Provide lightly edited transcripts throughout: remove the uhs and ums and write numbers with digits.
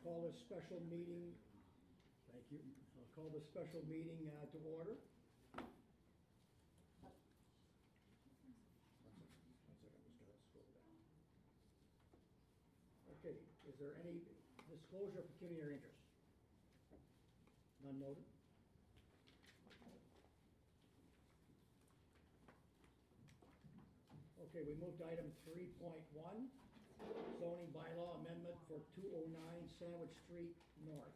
call this special meeting, thank you, I'll call this special meeting to order. One second, I'm just gonna scroll down. Okay, is there any disclosure of pecuniary interest? None noted? Okay, we moved to item 3.1, zoning bylaw amendment for 209 Sandwich Street North.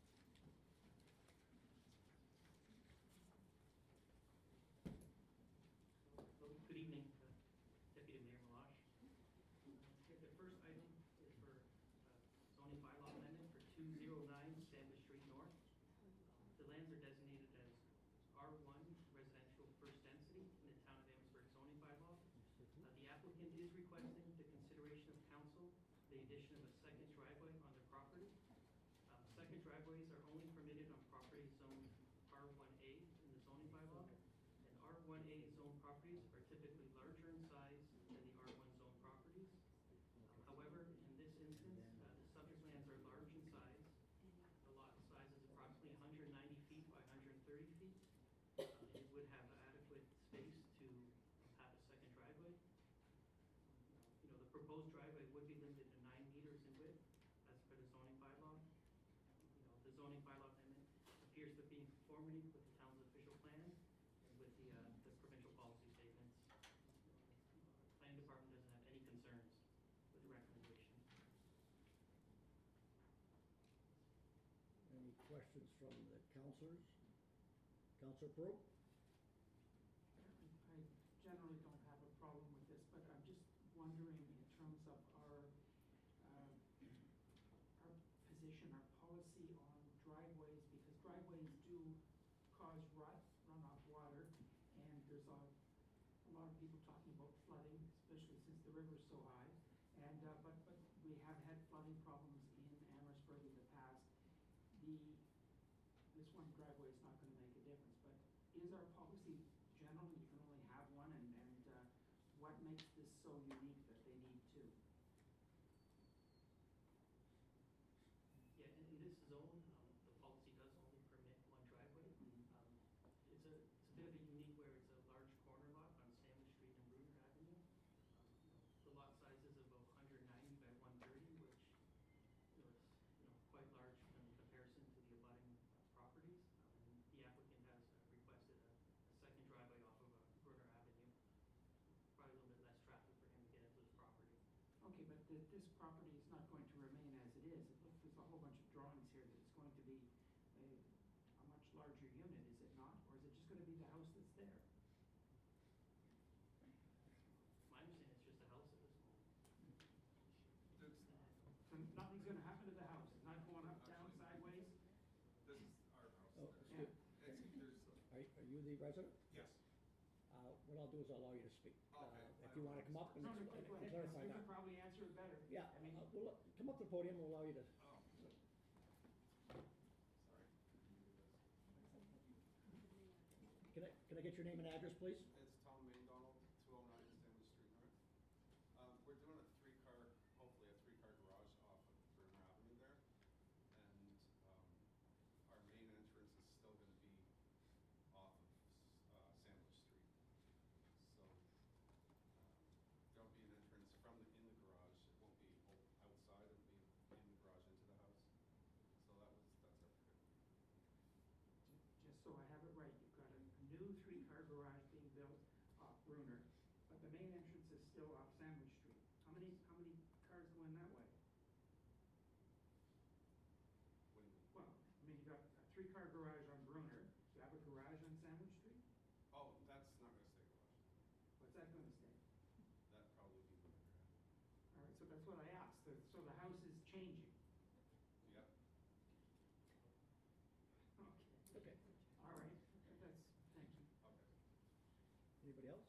Good evening, Deputy Mayor Malash. The first item is for zoning bylaw amendment for 209 Sandwich Street North. The lands are designated as R1 residential first density in the town of Amherstburg zoning bylaw. The applicant is requesting the consideration of council the addition of a second driveway on their property. Second driveways are only permitted on properties zoned R1A in the zoning bylaw. And R1A zone properties are typically larger in size than the R1 zone properties. However, in this instance, the subject lands are large in size. The lot size is approximately 190 feet by 130 feet. It would have adequate space to have a second driveway. The proposed driveway would be limited to 9 meters in width as per the zoning bylaw. The zoning bylaw amendment appears to be in conformity with the town's official plan and with the provincial policy statements. The planning department doesn't have any concerns with the recommendation. Any questions from the councilors? Councilor Peru? I generally don't have a problem with this, but I'm just wondering in terms of our position, our policy on driveways, because driveways do cause runoff water, and there's a lot of people talking about flooding, especially since the river's so high. And but we have had flooding problems in Amherstburg in the past. This one driveway is not going to make a difference, but is our policy generally you can only have one, and what makes this so unique that they need two? Yeah, in this zone, the policy does only permit one driveway. It's a bit of a unique where it's a large corner lot on Sandwich Street and Bruner Avenue. The lot size is about 190 by 130, which is quite large in comparison to the abutting properties. The applicant has requested a second driveway off of Bruner Avenue. Probably a little bit less traffic for him to get into his property. Okay, but this property is not going to remain as it is. There's a whole bunch of drawings here that it's going to be a much larger unit, is it not? Or is it just going to be the house that's there? My understanding it's just a house at this moment. So nothing's going to happen to the house? It's not going up, down, sideways? This is our house. Oh, Yeah. Are you the resident? Yes. What I'll do is I'll allow you to speak. Okay. If you want to come up and No, go ahead. clarify You that. can probably answer it better. Yeah, I mean, we'll come up to the podium, we'll allow you to. Oh. Sorry. Can I get your name and address, please? It's Tom McDonald, 209 Stanley Street North. We're doing hopefully a three-car garage off of Bruner Avenue there. And our main entrance is still going to be off of Sandwich Street. So there'll be an entrance in the garage. It won't be outside, it'll be in the garage into the house. So that's our predicament. just so I have it right, you've got a new three-car garage being built off Bruner, but the main entrance is still off Sandwich Street. How many cars go in that way? What do you mean? Well, I mean, you got a three-car garage on Bruner. You have a garage on Sandwich Street? Oh, that's not going to stay garage. What's that going to stay? That'd probably be the underground. All right, so that's what I asked. So the house is changing. Yep. Okay. Okay. All right. Thank you. Okay. Anybody else?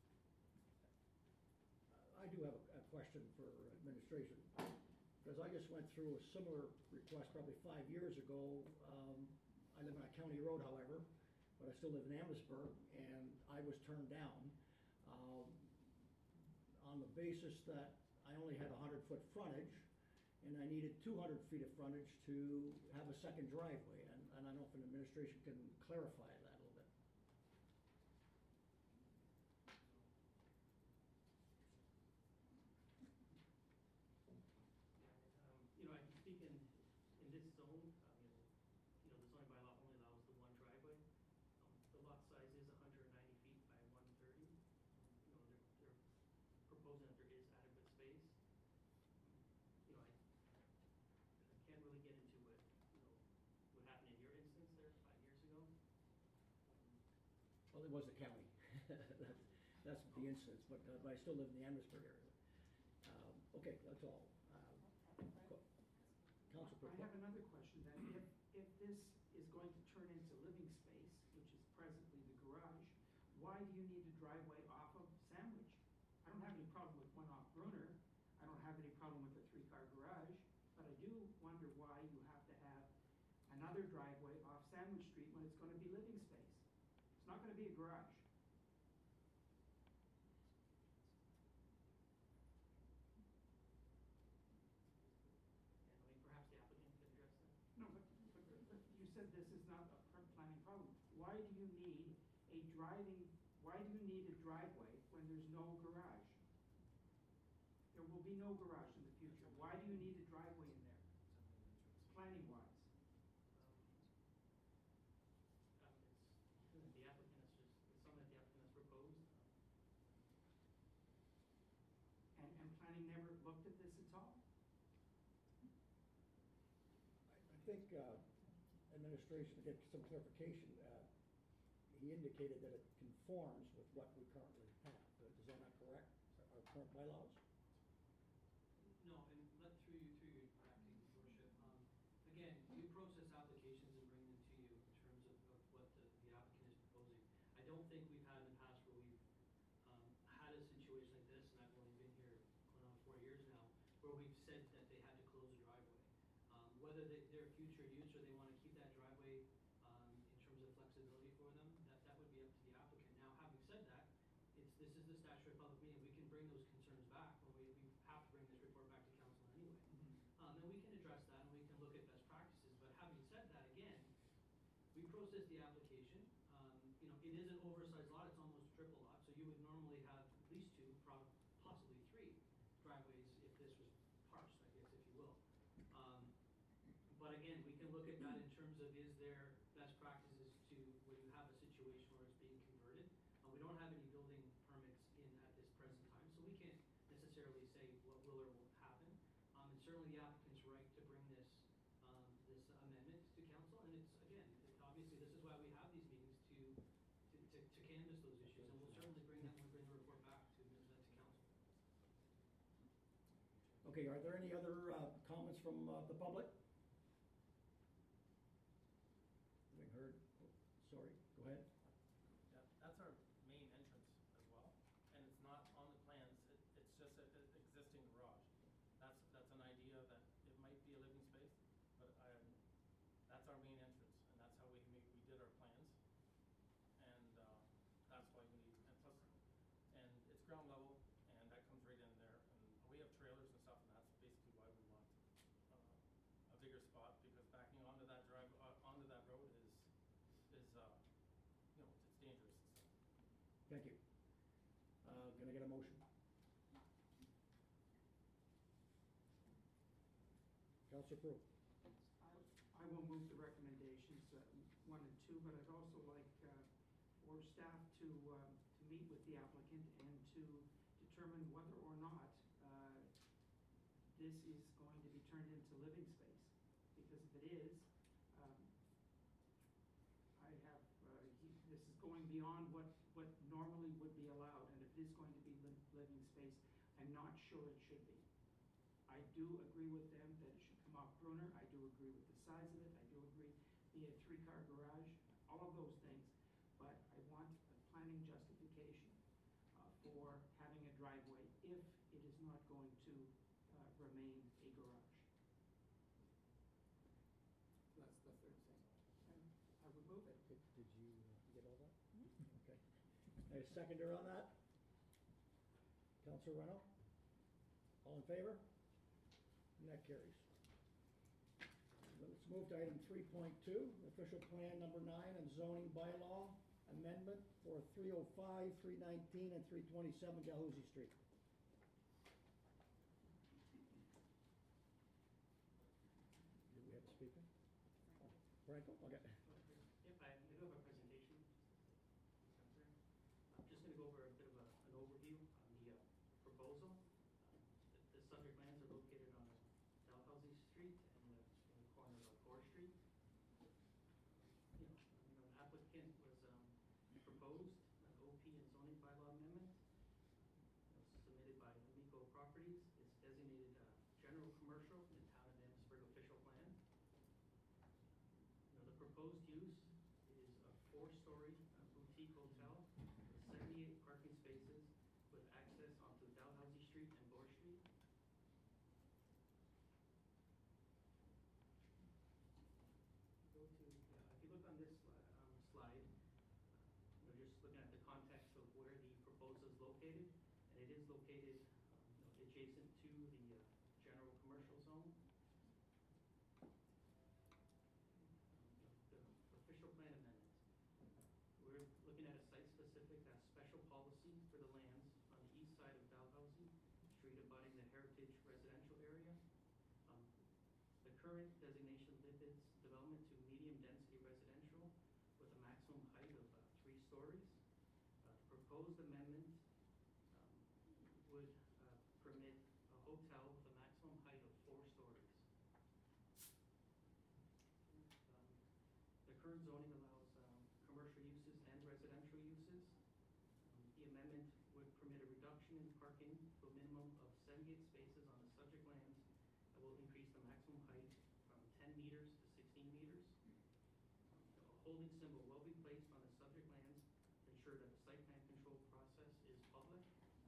I do have a question for administration, because I just went through a similar request probably 5 years ago. I live on a county road, however, but I still live in Amherstburg, and I was turned down on the basis that I only had 100-foot frontage, and I needed 200 feet of frontage to have a second driveway, and I don't know if an administration can clarify that a little bit. You know, I can speak in this zone, the zoning bylaw only allows the one driveway. The lot size is 190 feet by 130. They're proposing that there is adequate space. I can't really get into what happened in your instance there 5 years ago. Well, it was the county. That's the instance, but I still live in the Amherstburg area. Okay, that's all. Council I have another question then. If this is going to turn into living space, which is presently the garage, why do you need a driveway off of Sandwich? I don't have any problem with one off Bruner. I don't have any problem with a 3-car garage, but I do wonder why you have to have another driveway off Sandwich Street when it's gonna be living space. It's not gonna be a garage. And perhaps the applicant can address that. No, but you said this is not a planning problem. Why do you need a driveway when there's no garage? There will be no garage in the future. Why do you need a driveway in there, planning wise? It's the applicant has it's something that the applicant has proposed. And planning never looked at this at all? I think administration, to get some clarification, he indicated that it conforms with what we currently have. Is that not correct? Our current bylaws? No, and through your acting worship, again, we process applications and bring them to you in terms of what the applicant is proposing. I don't think we've had in the past where we've had a situation like this, and I've only been here going on 4 years now, where we've said that they had to close a driveway. Whether they're future use or they want to keep that driveway in terms of flexibility for them, that would be up to the applicant. Now, having said that, this is the statutory public meeting. We can bring those concerns back when we have to bring this report back to council anyway. And we can address that and we can look at best practices. But having said that, again, we process the application. It is an oversized lot. It's almost a triple lot. So you would normally have at least 2, possibly 3 driveways if this was parsed, I guess, if you will. But again, we can look at that in terms of is there best practices to when you have a situation where it's being converted. We don't have any building permits in at this present time, so we can't necessarily say what will or won't happen. And certainly the applicant's right to bring this amendment to council, and it's, again, obviously this is why we have these meetings to canvass those issues, and we'll certainly bring that when we bring the report back to council. Okay, are there any other comments from the public? Having heard, sorry, go ahead. Yeah, that's our main entrance as well, and it's not on the plans, it's just an existing garage. That's an idea that it might be a living space, but that's our main entrance, and that's how we did our plans. And that's why we need, and it's ground level, and that comes right in there, and we have trailers and stuff, and that's basically why we want a bigger spot, because backing onto that onto that road is it's dangerous and stuff. Thank you. Can I get a motion? Councilor Prue. I will move the recommendations, 1 and 2, but I'd also like for staff to meet with the applicant and to determine whether or not this is going to be turned into living space. Because if it is, this is going beyond what normally would be allowed, and if it is going to be living space, I'm not sure it should be. I do agree with them that it should come off Bruner. I do agree with the size of it. I do agree be a 3-car garage, all of those things. But I want a planning justification for having a driveway if it is not going to remain a garage. That's the third thing. And I would move it. Did you get all that? Okay. A seconder on that? Councilor Renaud? All in favor? And that carries. Let's move to item 3.2, official plan number 9 and zoning bylaw amendment for 305, 319, and 327 Dalhousie Street. Do we have a speaker? Oh, Franco, okay. Yep, I do have a presentation. I'm just gonna go over a bit of an overview on the proposal. The subject lands are located on Dalhousie Street and in the corner of Gore Street. An applicant was proposed an OP and zoning bylaw amendment. It was submitted by Amico Properties. It's designated general commercial in the town of Amherstburg official plan. The proposed use is a 4-story boutique hotel with 78 parking spaces with access onto Dalhousie Street and Gore Street. If you look on this slide, just looking at the context of where the proposal is located, and it is located adjacent to the general commercial zone. The official plan amendment. We're looking at a site-specific special policy for the lands on the east side of Dalhousie Street abutting the Heritage residential area. The current designation limits development to medium-density residential with a maximum height of 3 stories. The proposed amendment would permit a hotel with a maximum height of 4 stories. The current zoning allows commercial uses and residential uses. The amendment would permit a reduction in parking to a minimum of 78 spaces on the subject lands that will increase the maximum height from 10 meters to 16 meters. A holding symbol will be placed on the subject lands to ensure that the site plan control process is public.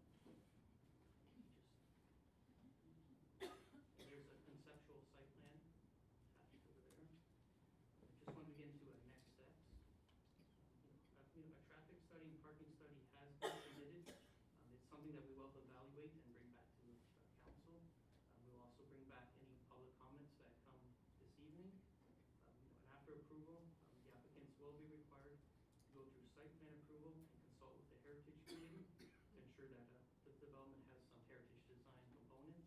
There's a conceptual site plan attached over there. I just want to get into next steps. A traffic study and parking study has been submitted. It's something that we will evaluate and bring back to council. We'll also bring back any public comments that come this evening. And after approval, the applicants will be required to go through site plan approval and consult with the Heritage Committee to ensure that the development has some heritage design components.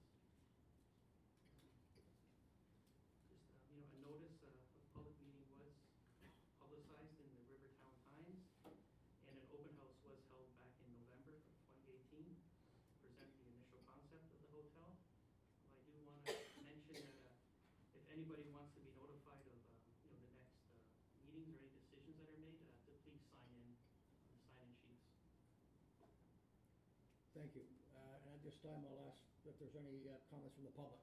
Just, a notice of public meeting was publicized in the Rivertown Times, and an open house was held back in November of 2018 to present the initial concept of the hotel. I do want to mention that if anybody wants to be notified of the next meetings or any decisions that are made, to please sign in on the sign-in sheets. Thank you. And at this time, I'll ask if there's any comments from the public.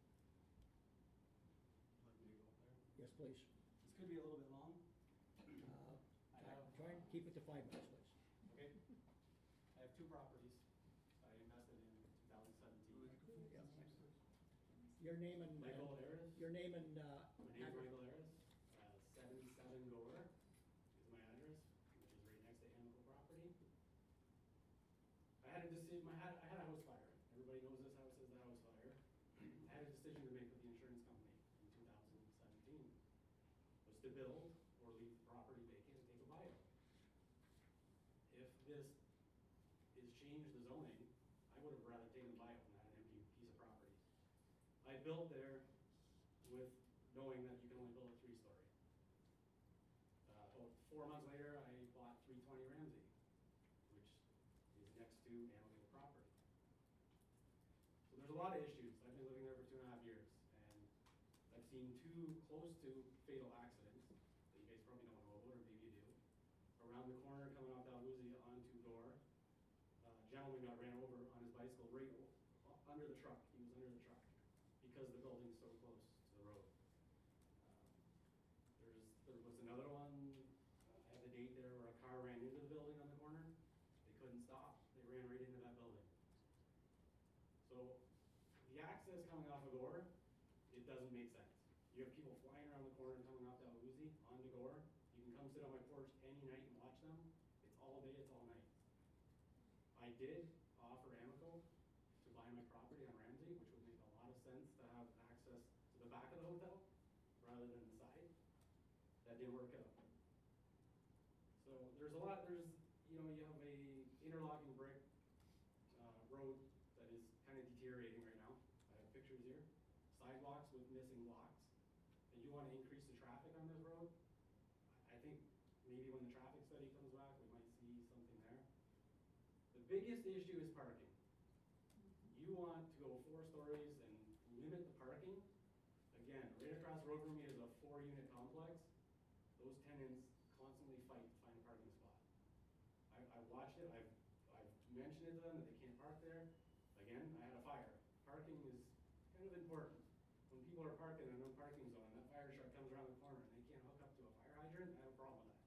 Like me to go up there? Yes, please. This could be a little bit long. Try and keep it to 5 minutes, please. Okay. I have 2 properties I invested in 2017. Your name and Michael Harris. your name and My name is Michael Harris. 77 Gore is my address, which is right next to Amico property. I had a decision. I had a house fire. Everybody knows this house is the house fire. I had a decision to make with the insurance company in 2017. Was to build or leave the property vacant and take a buyout. If this is changed the zoning, I would have rather taken a buyout than had an empty piece of property. I built there with knowing that you can only build a 3-story. About 4 months later, I bought 320 Ramsey, which is next to Amico property. So there's a lot of issues. I've been living there for 2.5 years, and I've seen 2 close to fatal accidents that you guys probably don't know about, or maybe you do. Around the corner coming off Dalhousie onto Gore, a gentleman got ran over on his bicycle right under the truck. He was under the truck because the building's so close to the road. There was another one, I had the date there where a car ran into the building on the corner. They couldn't stop. They ran right into that building. So the access coming off of Gore, it doesn't make sense. You have people flying around the corner and coming off Dalhousie onto Gore. You can come sit on my porch any night and watch them. It's all day, it's all night. I did offer Amico to buy my property on Ramsey, which would make a lot of sense to have hotel rather than the side. That didn't work out. So there's a lot, you know, you have a interlocking brick road that is kind of deteriorating right now. I have pictures here. Sidewalks with missing blocks. And you want to increase the traffic on this road? I think maybe when the traffic study comes back, we might see something there. The biggest issue is parking. You want to go 4 stories and limit the parking. Again, right across the road from me is a 4-unit complex. Those tenants constantly fight to find a parking spot. I watched it, I've mentioned it to them that they can't park there. Again, I had a fire. Parking is kind of important. When people are parking in a no parking zone, and that fire truck comes around the corner and they can't hook up to a fire hydrant, I have a problem with that.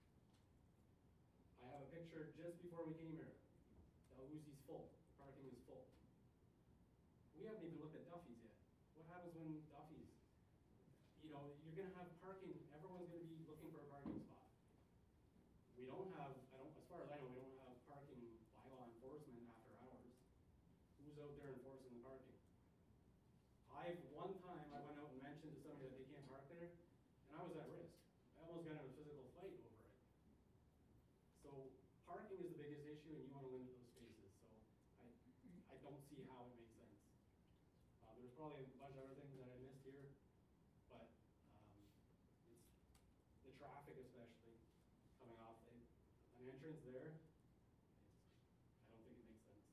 I have a picture just before we came here. Dalhousie's full, the parking is full. We haven't even looked at Duffy's yet. What happens when Duffy's, you know, you're gonna have parking, everyone's gonna be looking for a parking spot. We don't have, as far as I know, we don't have parking bylaw enforcement after hours. Who's out there enforcing the parking? One time I went out and mentioned to somebody that they can't park there, and I was at risk. I almost got in a physical fight over it. So parking is the biggest issue, and you wanna limit those spaces, so I don't see how it makes sense. There's probably a bunch of other things that I missed here, but it's the traffic especially coming off an entrance there. I don't think it makes sense.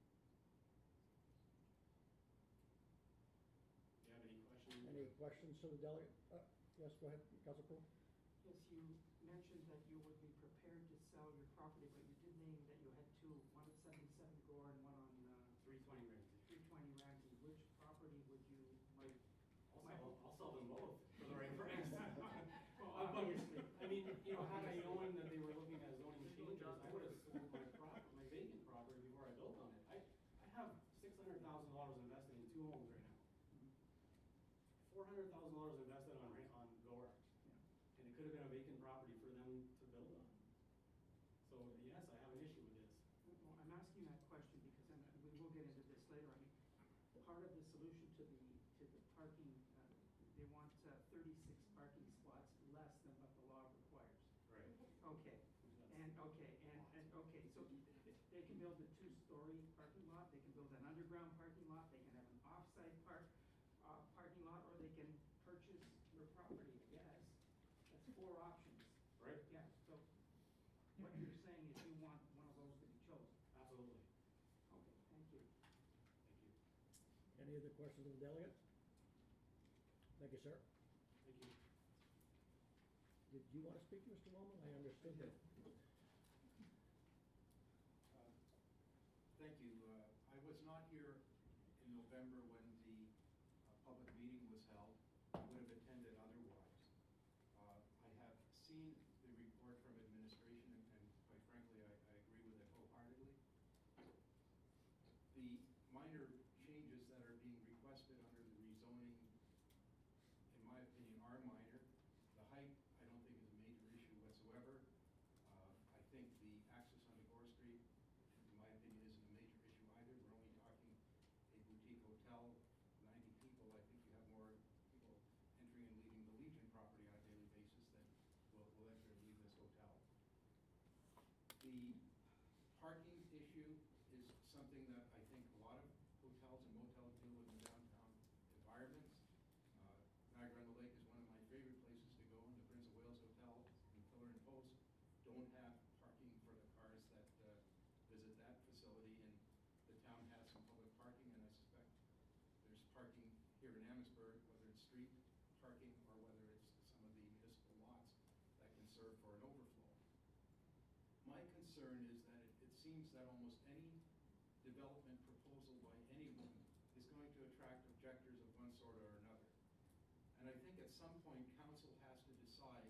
Do you have any questions? Any questions for the delegate? Yes, go ahead, Councilor Crowe. Yes, you mentioned that you would be prepared to sell your property, but you did name that you had 2, one at 77 Gore and one on 320 Ramsey. 320 Ramsey. Which property would you might? I'll sell them both for the right price. On Bunker Street. I mean, you know, had I known that they were looking at zoning changes, I would have sold my vacant property before I built on it. I have $600,000 invested in 2 homes right now. $400,000 invested on Gore. And it could have been a vacant property for them to build on. So yes, I have an issue with this. Well, I'm asking that question because, and we will get into this later, I mean, part of the solution to the parking, they want 36 parking spots less than what the law requires. Right. Okay, so they can build a 2-story parking lot, they can build an underground parking lot, they can have an off-site parking lot, or they can purchase your property, I guess. That's 4 options. Right. Yeah, so what you're saying is you want one of those to be chosen. Absolutely. Okay, thank you. Thank you. Any other questions of the delegate? Thank you, sir. Thank you. Did you want to speak, Mr. Wellman? I understood that. Thank you. I was not here in November when the public meeting was held. I would have attended otherwise. I have seen the report from administration, and quite frankly, I agree with it wholeheartedly. The minor changes that are being requested under the rezoning, in my opinion, are minor. The height, I don't think is a major issue whatsoever. I think the access onto Gore Street, in my opinion, isn't a major issue either. We're only talking a boutique hotel, 90 people. I think you have more people entering and leaving the Legion property on a daily basis than will enter and leave this hotel. The parking issue is something that I think a lot of hotels and motels deal with in downtown environments. Niagara-on-the-Lake is one of my favorite places to go, and the Prince of Wales Hotel and Pillar and Post don't have parking for the cars that visit that facility, and the town has some public parking, and I suspect there's parking here in Amherstburg, whether it's street parking or whether it's some of the municipal lots that can serve for an overflow. My concern is that it seems that almost any development proposal by anyone is going to attract objectors of one sort or another. And I think at some point, council has to decide,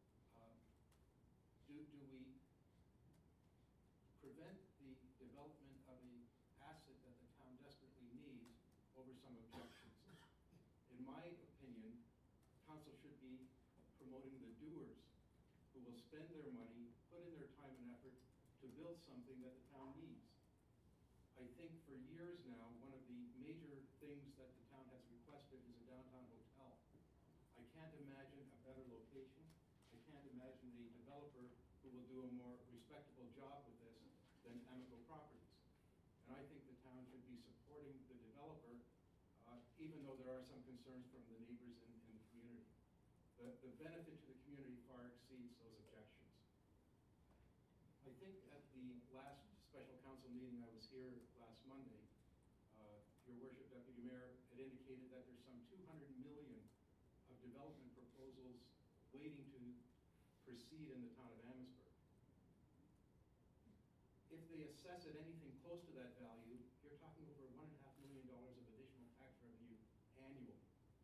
do we prevent the development of an asset that the town desperately needs over some objections? In my opinion, council should be promoting the doers who will spend their money, put in their time and effort to build something that the town needs. I think for years now, one of the major things that the town has requested is a downtown hotel. imagine a better location. I can't imagine a developer who will do a more respectable job with this than Amico Properties. And I think the town should be supporting the developer, even though there are some concerns from the neighbors in the community. The benefit to the community far exceeds those objections. I think at the last special council meeting, I was here last Monday, your worship, Deputy Mayor, had indicated that there's some 200 million of development proposals waiting to proceed in the town of Amherstburg. If they assess at anything close to that value, you're talking over $1.5 million of additional tax revenue annually.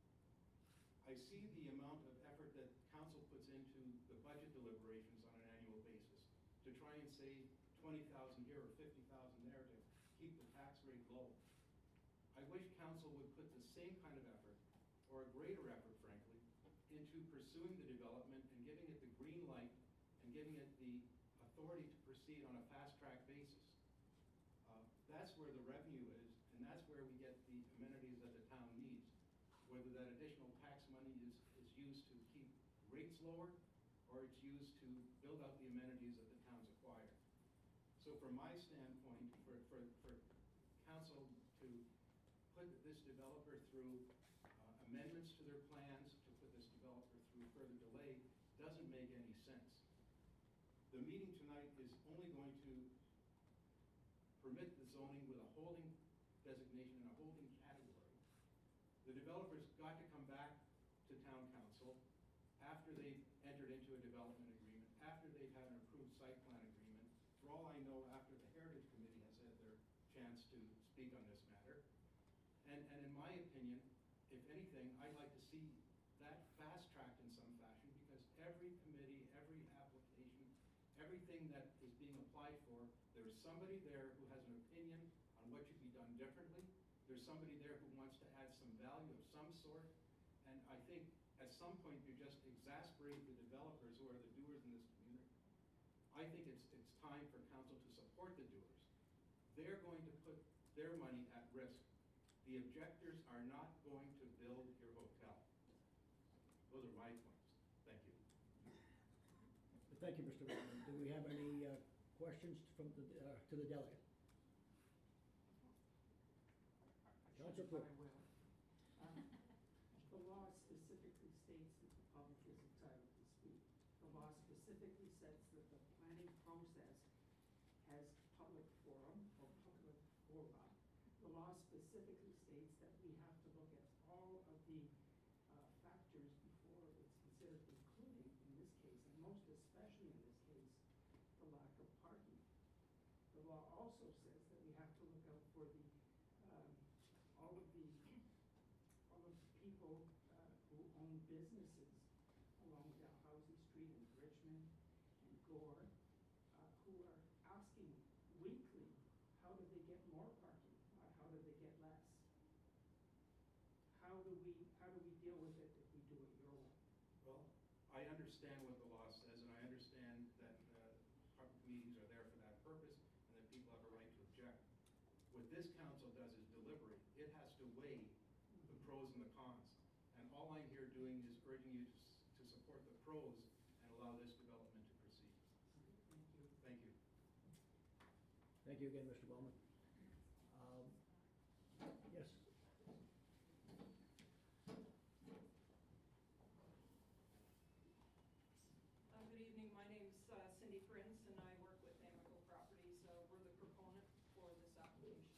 I see the amount of effort that council puts into the budget deliberations on an annual basis to try and save 20,000 here or 50,000 there to keep the tax rate low. I wish council would put the same kind of effort, or a greater effort, frankly, into pursuing the development and giving it the green light and giving it the authority to proceed on a fast-track basis. That's where the revenue is, and that's where we get the amenities that the town needs. Whether that additional tax money is used to keep rates lower, or it's used to build out the amenities that the towns acquire. So from my standpoint, for council to put this developer through amendments to their plans, to put this developer through further delay, doesn't make any sense. The meeting tonight is only going to permit the zoning with a holding designation and a holding category. The developer's got to come back to town council after they've entered into a development agreement, after they've had an approved site plan agreement, for all I know, after the Heritage Committee has had their chance to speak on this matter. And in my opinion, if anything, I'd like to see that fast-tracked in some fashion, because every committee, every application, everything that is being applied for, there's somebody there who has an opinion on what should be done differently. There's somebody there who wants to add some value of some sort. And I think at some point you just exasperate the developers who are the doers in this community. I think it's time for council to support the doers. They're going to put their money at risk. The objectors are not going to build your hotel. Those are my points. Thank you. Thank you, Mr. Waldman. Do we have any questions from the, to the delegate? Councilor Cook. I will. The law specifically states that the public is entitled to speak. The law specifically says that the planning process has public forum or public fora. The law specifically states that we have to look at all of the factors before it's considered, including, in this case, and most especially in this case, the lack of parking. The law also says that we have to look out for the all of the people who own businesses along Dalhousie Street in Richmond and Gore, who are asking weekly, how do they get more parking? How do they get less? How do we deal with it if we do it your way? Well, I understand what the law says, and I understand that public meetings are there for that purpose, and that people have a right to object. What this council does is deliberate. It has to weigh the pros and the cons. And all I'm here doing is urging you to support the pros and allow this development to proceed. Thank you. Thank you. Thank you again, Mr. Waldman. Yes. Good evening. My name's Cindy Prince, and I work with Amico Properties. We're the proponent for this application.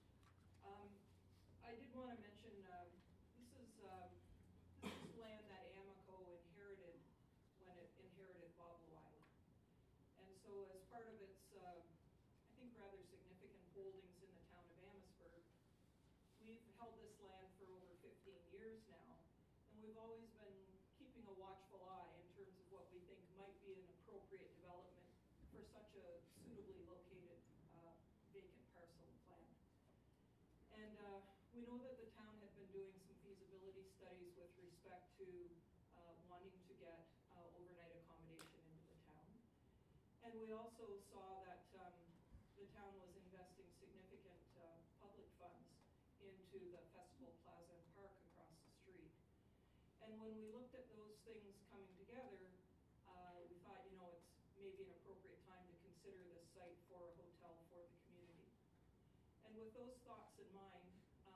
I did want to mention this is land that Amico inherited when it inherited Bobble Island, and so as part of its, I think, rather significant holdings in the town of Amherstburg, we've held this land for over 15 years now, and we've always been keeping a watchful eye in terms of what we think might be an appropriate development for such a suitably located vacant parcel of land. And we know that the town had been doing some feasibility studies with respect to wanting to get overnight accommodation into the town. And we also saw that the town was investing significant public funds into the Festival Plaza and Park across the street. And when we looked at those things coming together, we thought, it's maybe an appropriate time to consider this site for a hotel for the community. And with those thoughts in mind,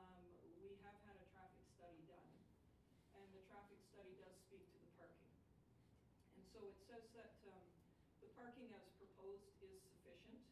we have had a traffic study done, and the traffic study does speak to the parking. And so it says that the parking as proposed is sufficient.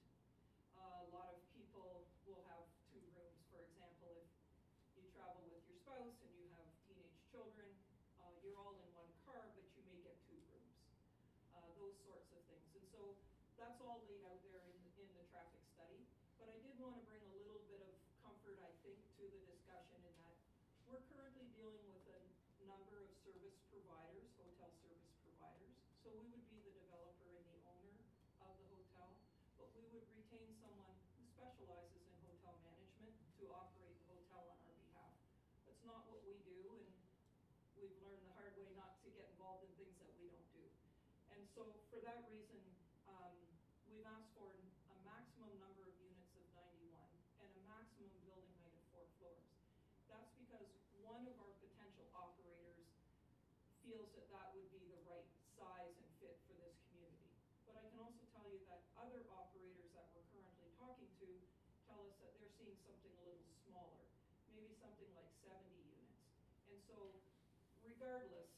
A lot of people will have 2 rooms. For example, if you travel with your spouse and you have teenage children, you're all in one car, but you may get 2 rooms. Those sorts of things. And so that's all laid out there in the traffic study. But I did want to bring a little bit of comfort, I think, to the discussion in that we're currently dealing with a number of service providers, hotel service providers. So we would be the developer and the owner of the hotel, but we would retain someone who specializes in hotel management to operate the hotel on our behalf. That's not what we do, and we've learned the hard way not to get involved in things that we don't do. And so for that reason, we've asked for a maximum number of units of 91 and a maximum building height of 4 floors. That's because one of our potential operators feels that that would be the right size and fit for this community. But I can also tell you that other operators that we're currently talking to tell us that they're seeing something a little smaller, maybe something like 70 units. And so regardless,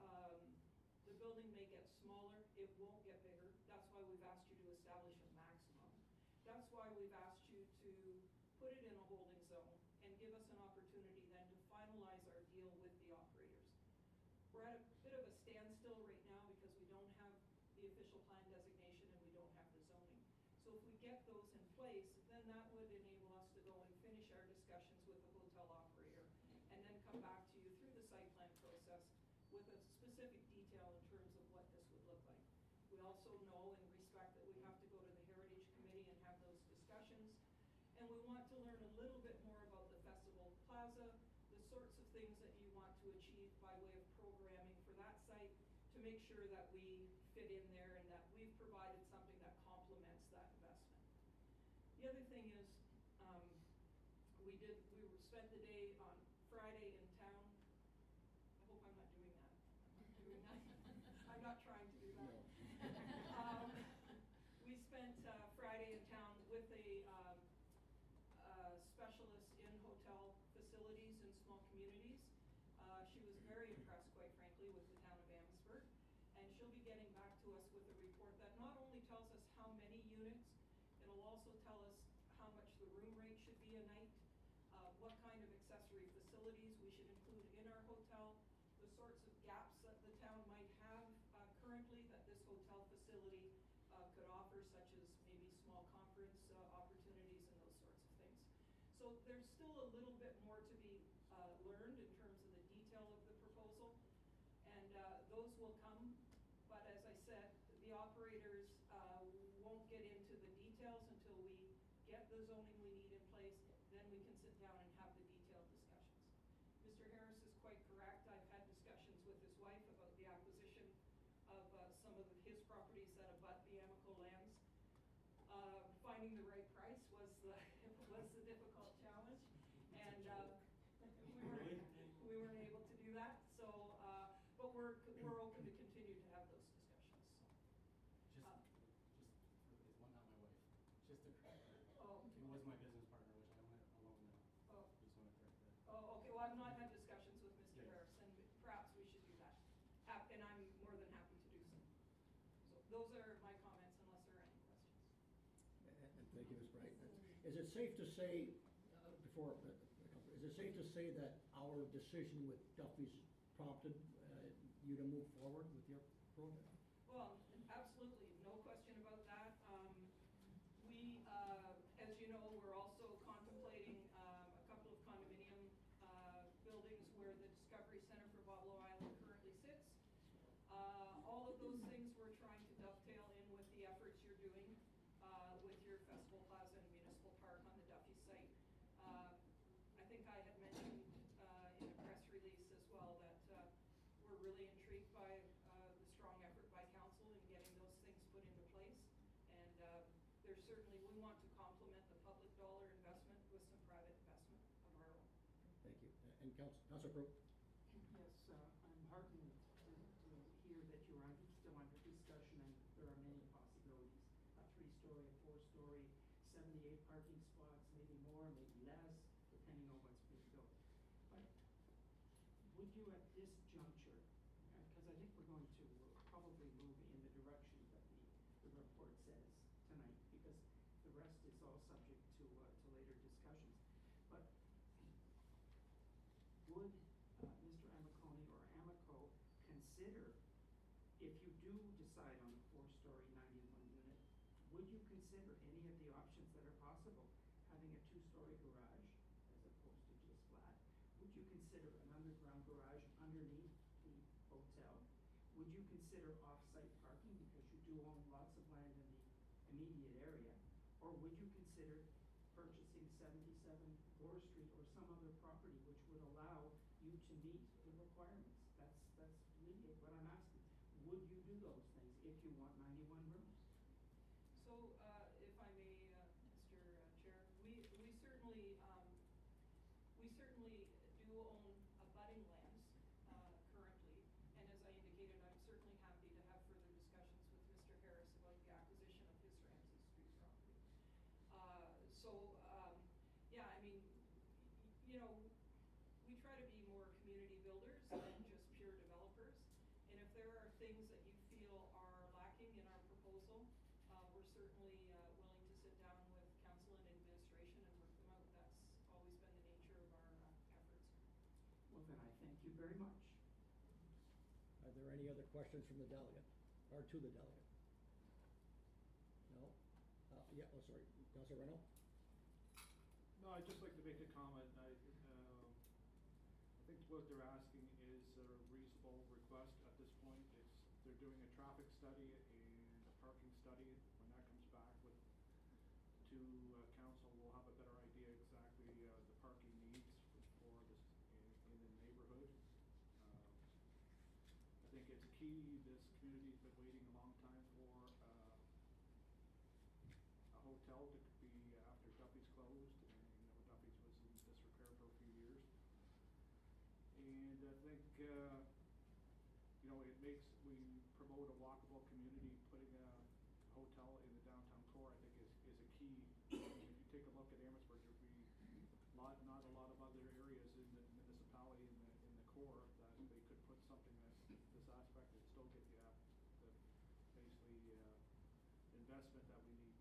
the building may get smaller, it won't get bigger. That's why we've asked you to establish a maximum. That's why we've asked you to put it in a holding zone and give us an opportunity then to finalize our deal with the operators. We're at a bit of a standstill right now because we don't have the official plan designation and we don't have the zoning. So if we get those in place, then that would enable us to go and finish our discussions with the hotel operator and then come back to you through the site plan process with a specific detail in terms of what this would look like. We also know and respect that we have to go to the Heritage Committee and have those discussions. And we want to learn a little bit more about the Festival Plaza, the sorts of things that you want to achieve by way of programming for that site to make sure that we fit in there and that we've provided something that complements that investment. The other thing is, we spent the day on Friday in town. I hope I'm not doing that. I'm not trying to do that. We spent Friday in town with a specialist in hotel facilities in small communities. She was very impressed, quite frankly, with the town of Amherstburg. And she'll be getting back to us with a report that not only tells us how many units, it'll also tell us how much the room rate should be a night, what kind of accessory facilities we should include in our hotel, the sorts of gaps that the town might have currently that this hotel facility could offer, such as maybe small conference opportunities and those sorts of things. So there's still a little bit more to be learned in terms of the detail of the proposal, and those will come. But as I said, the operators won't get into the details until we get the zoning we need in place. Then we can sit down and have the detailed discussions. Mr. Harris is quite correct. I've had discussions with his wife about the acquisition of some of his properties that abut the Amico lands. Finding the right price was the difficult challenge, and we weren't able to do that. So, but we're open to continue to have those discussions. So. Not my wife. Just to correct that. Oh. It was my business partner, which I own it alone now. Oh. Just want to correct that. Oh, okay. Well, I've not had discussions with Mr. Yes. Harris, and perhaps we should do that. And I'm more than happy to do so. So those are my comments, unless there are any questions. And thank you, Ms. Bright. Is it safe to say, is it safe to say that our decision with Duffy's prompted you to move forward with your program? Well, absolutely, no question about that. We, as you know, we're also contemplating a couple of condominium buildings where the Discovery Center for Buffalo Island currently sits. All of those things we're trying to dovetail in with the efforts you're doing with your Festival Plaza and Municipal Park on the Duffy site. I think I had mentioned in a press release as well that we're really intrigued by the strong effort by council in getting those things put into place. And there's certainly, we want to complement the public dollar investment with some private investment of our own. Thank you. And Councilor Crowe? Yes, I'm heartened to hear that you're still under discussion and there are many possibilities. A 3-story, a 4-story, 78 parking spots, maybe more, maybe less, depending on what's being built. But would you at this juncture, because I think we're going to probably move in the direction that the report says tonight, because the rest is all subject to later discussions. But would Mr. Amicone or Amico consider, if you do decide on a 4-story 91-unit, would you consider any of the options that are possible? Having a 2-story garage as opposed to just flat? Would you consider an underground garage underneath the hotel? Would you consider off-site parking because you do own lots of land in the immediate area? Or would you consider purchasing 77 Gore Street or some other property which would allow you to meet the requirements? That's really what I'm asking. Would you do those things if you want 91 rooms? So, if I may, Mr. Chair, we certainly do own abutting lands currently, and as I indicated, I'm certainly happy to have further discussions with Mr. Harris about the acquisition of his Ramsey Street property. Yeah, I mean, you know, we try to be more community builders than just pure developers, and if there are things that you feel are lacking in our proposal, we're certainly willing to sit down with council and administration and work them out. That's always been the nature of our efforts. Well, then I thank you very much. Are there any other questions from the delegate, or to the delegate? No? Yeah, oh, sorry, Councilor Renaud? No, I'd just like to make a comment. I think what they're asking is a reasonable request at this point. They're doing a traffic study and a parking study. When that comes back to council, we'll have a better idea exactly the parking needs for this in the neighborhood. I think it's key. This community's been waiting a long time for a hotel to be after Duffy's closed, and Duffy's was in disrepair for a few years. And I think we promote a walkable community. Putting a hotel in the downtown core, I think, is a key. If you take a look at Amherstburg, there'd be not a lot of other areas in the municipality in the core that they could put something this aspect and still get the basically investment that we need.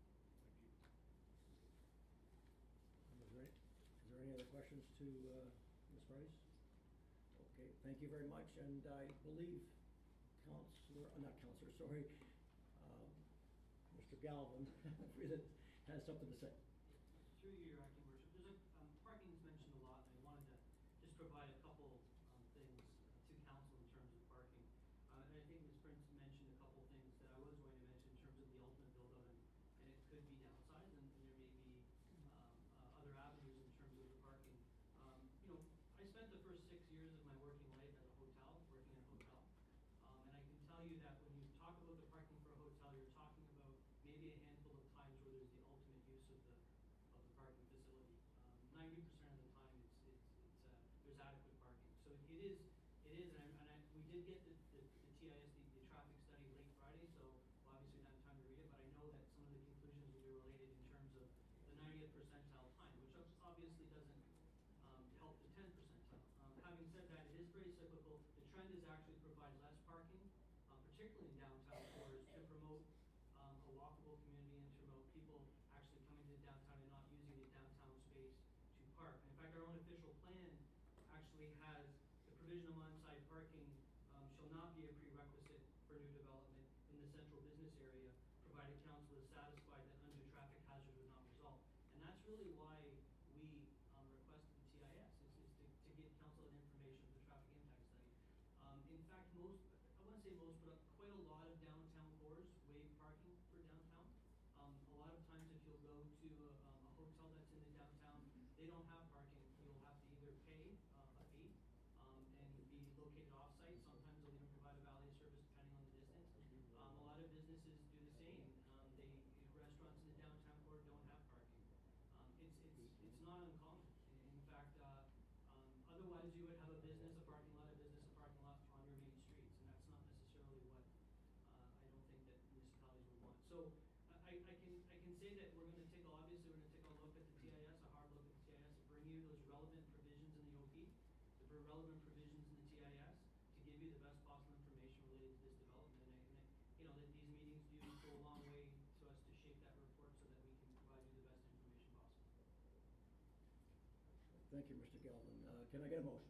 Thank you. Is there any other questions to Ms. Price? Okay, thank you very much, and I believe Mr. Galvin has something to say. Through your acting worship, there's parking is mentioned a lot, and I wanted to just provide a couple things to council in terms of parking. And I think Ms. Prince mentioned a couple things that I was going to mention in terms of the ultimate build-out, and it could be downsized, and there may be other avenues in terms of the parking. I spent the first 6 years of my working life at a hotel, working in a hotel. And I can tell you that when you talk about the parking for a hotel, you're talking about maybe a handful of times where there's the ultimate use of the parking facility. 90% of the time, there's adequate parking. So it is, and we did get the TIS, the traffic study late Friday, so we'll obviously not have time to read it, but I know that some of the conclusions will be related in terms of the 90th percentile time, which obviously doesn't help the 10th percentile. Having said that, it is very cyclical. The trend is actually provide less parking, particularly in downtown cores, to promote a walkable community and to promote people actually coming to downtown and not using the downtown space to park. And in fact, our own official plan actually has the provision of on-site parking shall not be a prerequisite for new development in the central business area, provided council is satisfied that undue traffic hazard would not result. And that's really why we requested the TIS, is to give council an information of the traffic impact study. In fact, I wouldn't say most, but quite a lot of downtown cores waive parking for downtown. A lot of times if you'll go to a hotel that's in the downtown, they don't have parking. You'll have to either pay a fee and be located off-site. Sometimes they'll even provide a valet service depending on the distance. A lot of businesses do the same. Restaurants in the downtown core don't have parking. It's not uncommon. In fact, otherwise you would have a parking lot Thank you, Mr. Galvin. Can I get a motion?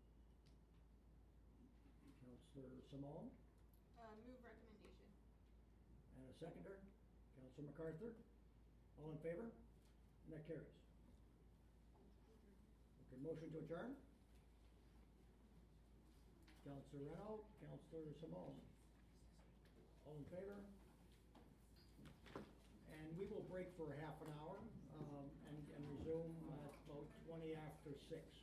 Counselor Simone, Move recommendation. and a seconder, Counselor MacArthur. All in favor? And that carries. Okay, motion to adjourn? Counselor Renaud, Counselor Simone. All in favor? And we will break for half an hour, and resume at about 20 after 6.